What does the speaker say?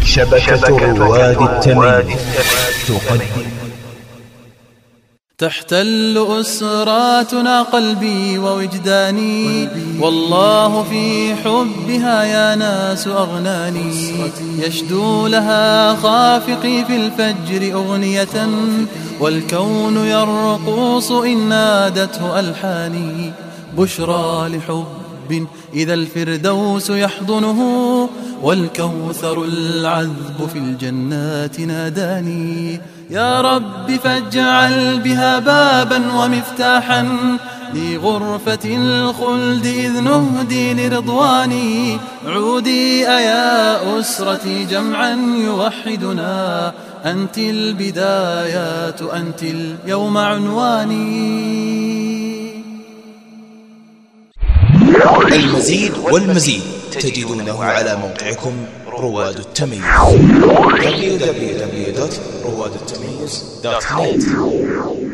شبكة رواد التميز تقدم. تحتل أسراتنا قلبي ووجداني، والله في حبها يا ناس أغناني. يشدو لها خافقي في الفجر أغنية، والكون يرقص إن نادته ألحاني. بشرى لحب إذا الفردوس يحضنه، والكوثر العذب في الجنات ناداني. يا رب فاجعل بها بابا ومفتاحا لغرفة الخلد إذ نهدي لرضواني. عودي أيا أسرتي جمعا يوحدنا، أنت البدايات أنت اليوم عنواني. المزيد والمزيد تجدونه على موقعكم رواد التميز www.روادالتميز.net.